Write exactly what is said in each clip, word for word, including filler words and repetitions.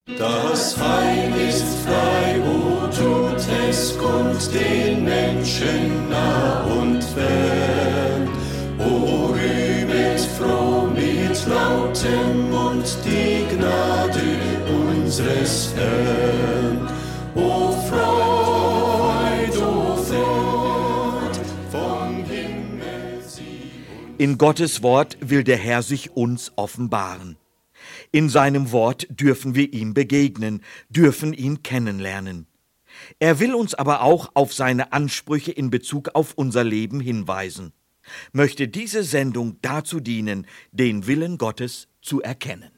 Das Heil ist frei, o tut es kund den Menschen nah und fern. O rühmet froh mit lautem Mund die Gnade unseres Herrn. O Freud, o Freud, vom Himmel sie uns. In Gottes Wort will der Herr sich uns offenbaren. In seinem Wort dürfen wir ihm begegnen, dürfen ihn kennenlernen. Er will uns aber auch auf seine Ansprüche in Bezug auf unser Leben hinweisen. Möchte diese Sendung dazu dienen, den Willen Gottes zu erkennen.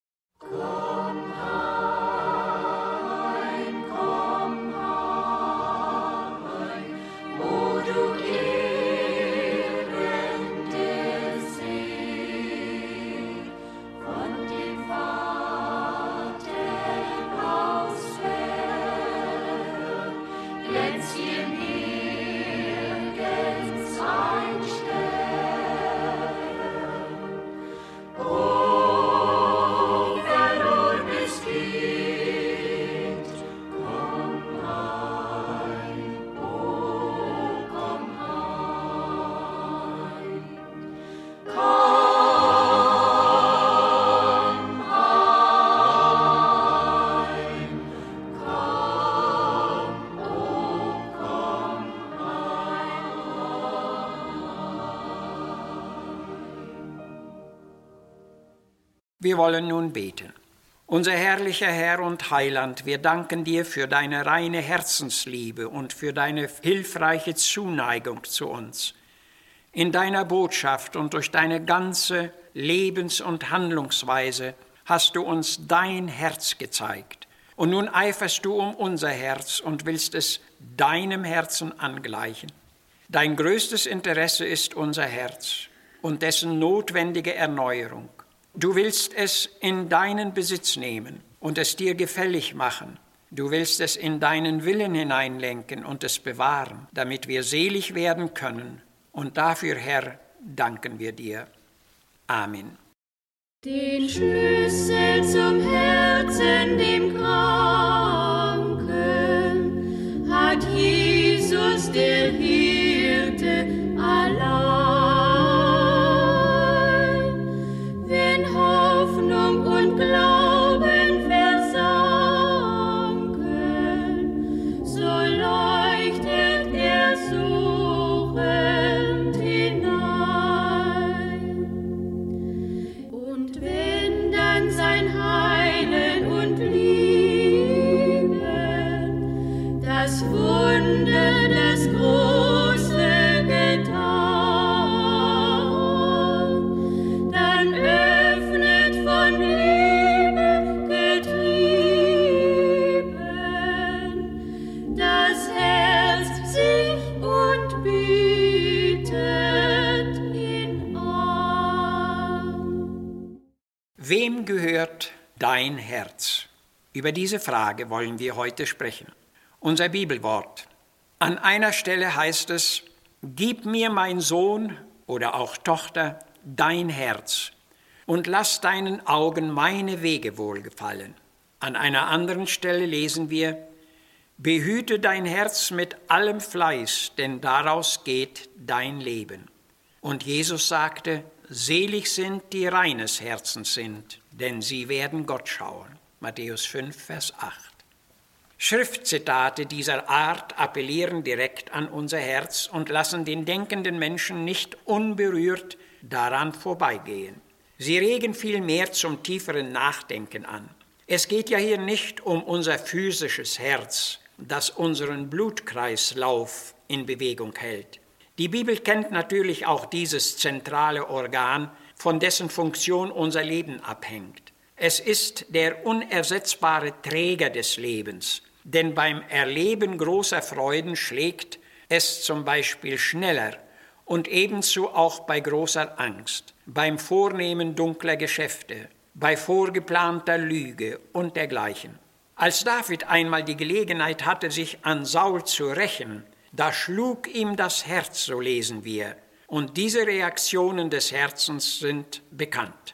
Wir wollen nun beten. Unser herrlicher Herr und Heiland, wir danken dir für deine reine Herzensliebe und für deine hilfreiche Zuneigung zu uns. In deiner Botschaft und durch deine ganze Lebens- und Handlungsweise hast du uns dein Herz gezeigt. Und nun eiferst du um unser Herz und willst es deinem Herzen angleichen. Dein größtes Interesse ist unser Herz und dessen notwendige Erneuerung. Du willst es in deinen Besitz nehmen und es dir gefällig machen. Du willst es in deinen Willen hineinlenken und es bewahren, damit wir selig werden können. Und dafür, Herr, danken wir dir. Amen. Den Schlüssel zum Herzen, dem Kranken, hat Jesus, der Hirte, allein. Und Glauben versanken, so leuchtet er suchend hinein. Und wenn dann sein Heilen und Lieben das Wunder, das Große getan, dann öffnet von Wem gehört dein Herz? Über diese Frage wollen wir heute sprechen. Unser Bibelwort. An einer Stelle heißt es, gib mir, mein Sohn oder auch Tochter, dein Herz und lass deinen Augen meine Wege wohlgefallen. An einer anderen Stelle lesen wir, behüte dein Herz mit allem Fleiß, denn daraus geht dein Leben. Und Jesus sagte, selig sind, die reines Herzens sind, denn sie werden Gott schauen. Matthäus fünf, Vers acht. Schriftzitate dieser Art appellieren direkt an unser Herz und lassen den denkenden Menschen nicht unberührt daran vorbeigehen. Sie regen vielmehr zum tieferen Nachdenken an. Es geht ja hier nicht um unser physisches Herz, das unseren Blutkreislauf in Bewegung hält. Die Bibel kennt natürlich auch dieses zentrale Organ, von dessen Funktion unser Leben abhängt. Es ist der unersetzbare Träger des Lebens, denn beim Erleben großer Freuden schlägt es zum Beispiel schneller und ebenso auch bei großer Angst, beim Vornehmen dunkler Geschäfte, bei vorgeplanter Lüge und dergleichen. Als David einmal die Gelegenheit hatte, sich an Saul zu rächen, da schlug ihm das Herz, so lesen wir, und diese Reaktionen des Herzens sind bekannt.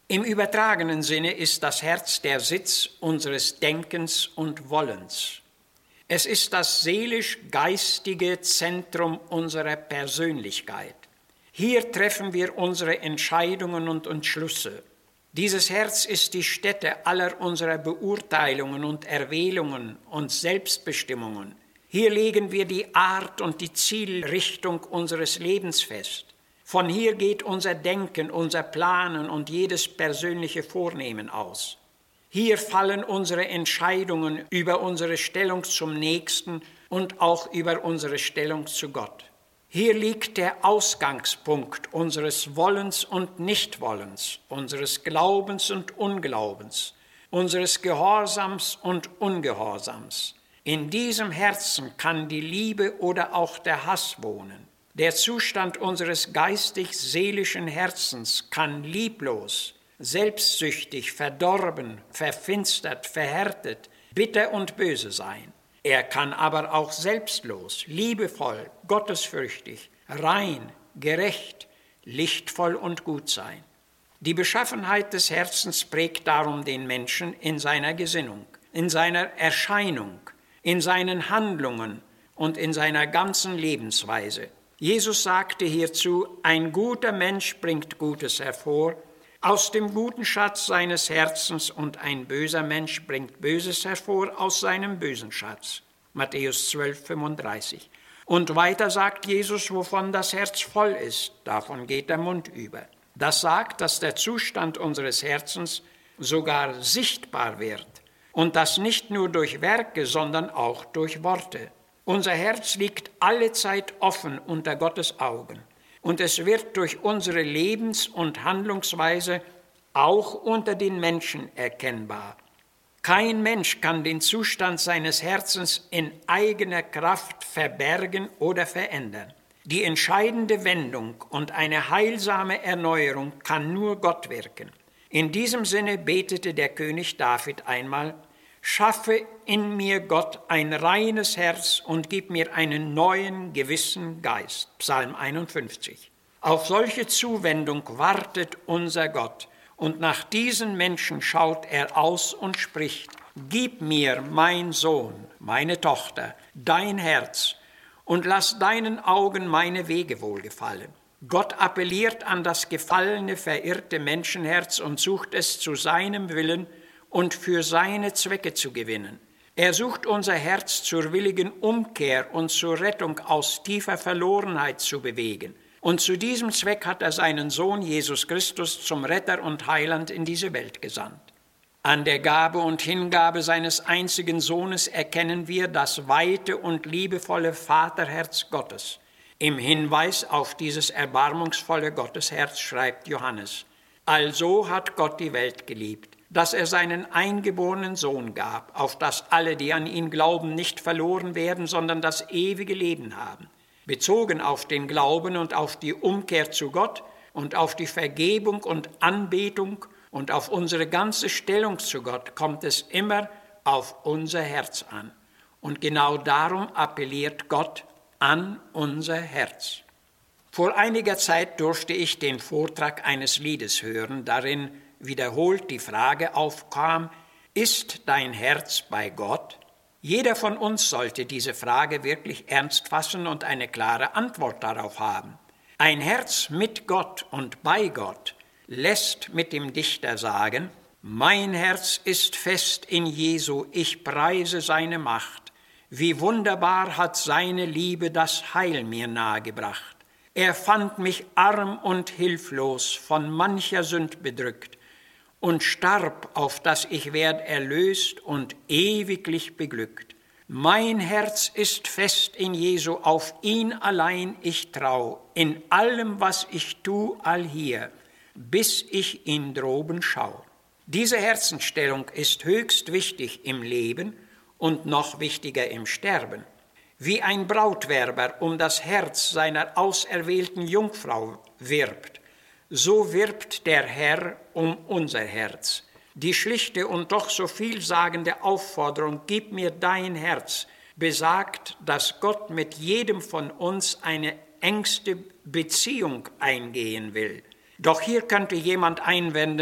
Im übertragenen Sinne ist das Herz der Sitz unseres Denkens und Wollens. Es ist das seelisch-geistige Zentrum unserer Persönlichkeit. Hier treffen wir unsere Entscheidungen und Entschlüsse. Dieses Herz ist die Stätte aller unserer Beurteilungen und Erwählungen und Selbstbestimmungen. Hier legen wir die Art und die Zielrichtung unseres Lebens fest. Von hier geht unser Denken, unser Planen und jedes persönliche Vornehmen aus. Hier fallen unsere Entscheidungen über unsere Stellung zum Nächsten und auch über unsere Stellung zu Gott. Hier liegt der Ausgangspunkt unseres Wollens und Nichtwollens, unseres Glaubens und Unglaubens, unseres Gehorsams und Ungehorsams. In diesem Herzen kann die Liebe oder auch der Hass wohnen. Der Zustand unseres geistig-seelischen Herzens kann lieblos, selbstsüchtig, verdorben, verfinstert, verhärtet, bitter und böse sein. Er kann aber auch selbstlos, liebevoll, gottesfürchtig, rein, gerecht, lichtvoll und gut sein. Die Beschaffenheit des Herzens prägt darum den Menschen in seiner Gesinnung, in seiner Erscheinung, in seinen Handlungen und in seiner ganzen Lebensweise. Jesus sagte hierzu, ein guter Mensch bringt Gutes hervor, aus dem guten Schatz seines Herzens, und ein böser Mensch bringt Böses hervor aus seinem bösen Schatz. Matthäus zwölf, fünfunddreißig. Und weiter sagt Jesus, wovon das Herz voll ist, davon geht der Mund über. Das sagt, dass der Zustand unseres Herzens sogar sichtbar wird, und das nicht nur durch Werke, sondern auch durch Worte. Unser Herz liegt allezeit offen unter Gottes Augen, und es wird durch unsere Lebens- und Handlungsweise auch unter den Menschen erkennbar. Kein Mensch kann den Zustand seines Herzens in eigener Kraft verbergen oder verändern. Die entscheidende Wendung und eine heilsame Erneuerung kann nur Gott wirken. In diesem Sinne betete der König David einmal: Schaffe in mir, Gott, ein reines Herz und gib mir einen neuen, gewissen Geist. Psalm einundfünfzig. Auf solche Zuwendung wartet unser Gott, und nach diesen Menschen schaut er aus und spricht: Gib mir, mein Sohn, meine Tochter, dein Herz, und lass deinen Augen meine Wege wohlgefallen. Gott appelliert an das gefallene, verirrte Menschenherz und sucht es zu seinem Willen und für seine Zwecke zu gewinnen. Er sucht unser Herz zur willigen Umkehr und zur Rettung aus tiefer Verlorenheit zu bewegen. Und zu diesem Zweck hat er seinen Sohn Jesus Christus zum Retter und Heiland in diese Welt gesandt. An der Gabe und Hingabe seines einzigen Sohnes erkennen wir das weite und liebevolle Vaterherz Gottes. Im Hinweis auf dieses erbarmungsvolle Gottesherz schreibt Johannes: Also hat Gott die Welt geliebt, dass er seinen eingeborenen Sohn gab, auf dass alle, die an ihn glauben, nicht verloren werden, sondern das ewige Leben haben. Bezogen auf den Glauben und auf die Umkehr zu Gott und auf die Vergebung und Anbetung und auf unsere ganze Stellung zu Gott kommt es immer auf unser Herz an. Und genau darum appelliert Gott an unser Herz. Vor einiger Zeit durfte ich den Vortrag eines Liedes hören, darin wiederholt die Frage aufkam: Ist dein Herz bei Gott? Jeder von uns sollte diese Frage wirklich ernst fassen und eine klare Antwort darauf haben. Ein Herz mit Gott und bei Gott lässt mit dem Dichter sagen: Mein Herz ist fest in Jesu, ich preise seine Macht. Wie wunderbar hat seine Liebe das Heil mir nahegebracht. Er fand mich arm und hilflos, von mancher Sünd bedrückt, und starb, auf dass ich werd erlöst und ewiglich beglückt. Mein Herz ist fest in Jesu, auf ihn allein ich trau, in allem, was ich tu, allhier, bis ich ihn droben schau. Diese Herzensstellung ist höchst wichtig im Leben und noch wichtiger im Sterben. Wie ein Brautwerber um das Herz seiner auserwählten Jungfrau wirbt, so wirbt der Herr um unser Herz. Die schlichte und doch so vielsagende Aufforderung, gib mir dein Herz, besagt, dass Gott mit jedem von uns eine engste Beziehung eingehen will. Doch hier könnte jemand einwenden: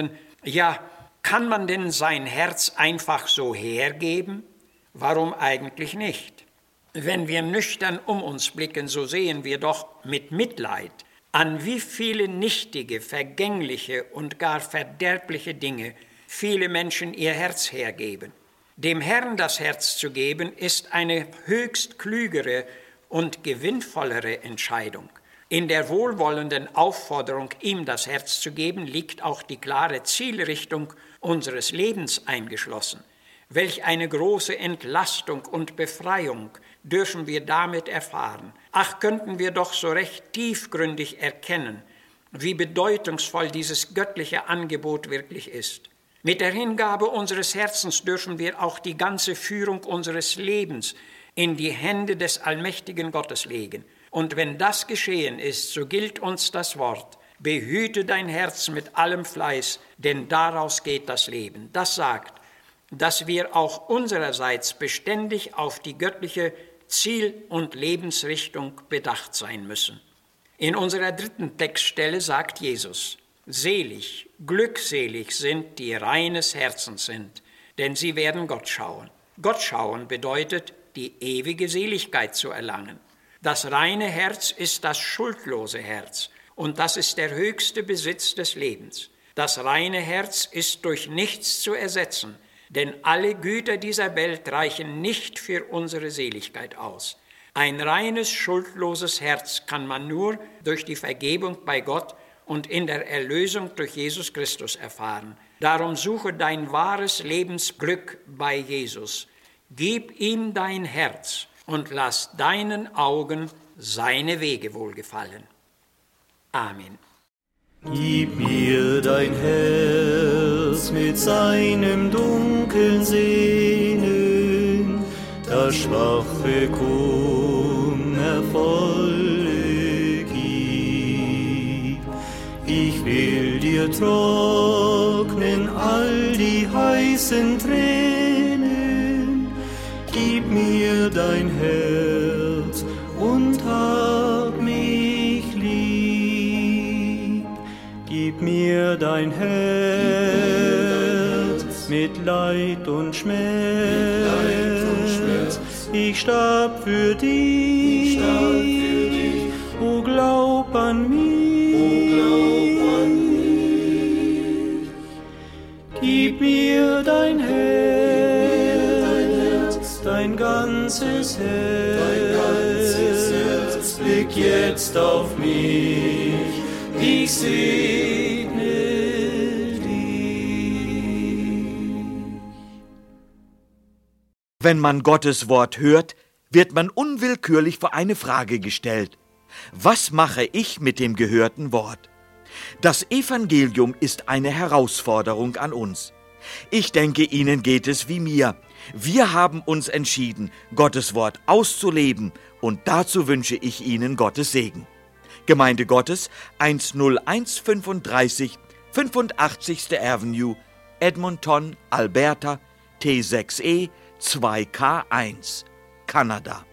Ja, kann man denn sein Herz einfach so hergeben? Warum eigentlich nicht? Wenn wir nüchtern um uns blicken, so sehen wir doch mit Mitleid, an wie viele nichtige, vergängliche und gar verderbliche Dinge viele Menschen ihr Herz hergeben. Dem Herrn das Herz zu geben, ist eine höchst klügere und gewinnvollere Entscheidung. In der wohlwollenden Aufforderung, ihm das Herz zu geben, liegt auch die klare Zielrichtung unseres Lebens eingeschlossen. Welch eine große Entlastung und Befreiung dürfen wir damit erfahren. Ach, könnten wir doch so recht tiefgründig erkennen, wie bedeutungsvoll dieses göttliche Angebot wirklich ist. Mit der Hingabe unseres Herzens dürfen wir auch die ganze Führung unseres Lebens in die Hände des allmächtigen Gottes legen. Und wenn das geschehen ist, so gilt uns das Wort: Behüte dein Herz mit allem Fleiß, denn daraus geht das Leben. Das sagt, dass wir auch unsererseits beständig auf die göttliche Ziel- und Lebensrichtung bedacht sein müssen. In unserer dritten Textstelle sagt Jesus: Selig, glückselig sind, die reines Herzens sind, denn sie werden Gott schauen. Gott schauen bedeutet, die ewige Seligkeit zu erlangen. Das reine Herz ist das schuldlose Herz, und das ist der höchste Besitz des Lebens. Das reine Herz ist durch nichts zu ersetzen, denn alle Güter dieser Welt reichen nicht für unsere Seligkeit aus. Ein reines, schuldloses Herz kann man nur durch die Vergebung bei Gott und in der Erlösung durch Jesus Christus erfahren. Darum suche dein wahres Lebensglück bei Jesus. Gib ihm dein Herz und lass deinen Augen seine Wege wohlgefallen. Amen. Gib mir dein Herz mit seinem dunkeln Sehnen, das schwache, kummervolle gib. Ich will dir trocknen all die heißen Tränen, gib mir dein Herz und hab mich lieb. Gib mir dein Herz mit Leid und Schmerz. Ich starb für dich, o glaub an mich. Gib mir dein Herz, dein ganzes Herz, blick jetzt auf mich, ich segne dich. Wenn man Gottes Wort hört, wird man unwillkürlich vor eine Frage gestellt: Was mache ich mit dem gehörten Wort? Das Evangelium ist eine Herausforderung an uns. Ich denke, Ihnen geht es wie mir. Wir haben uns entschieden, Gottes Wort auszuleben, und dazu wünsche ich Ihnen Gottes Segen. Gemeinde Gottes, eins null eins fünfunddreißig, fünfundachtzigste Avenue, Edmonton, Alberta, T sechs E zwei K eins, Kanada.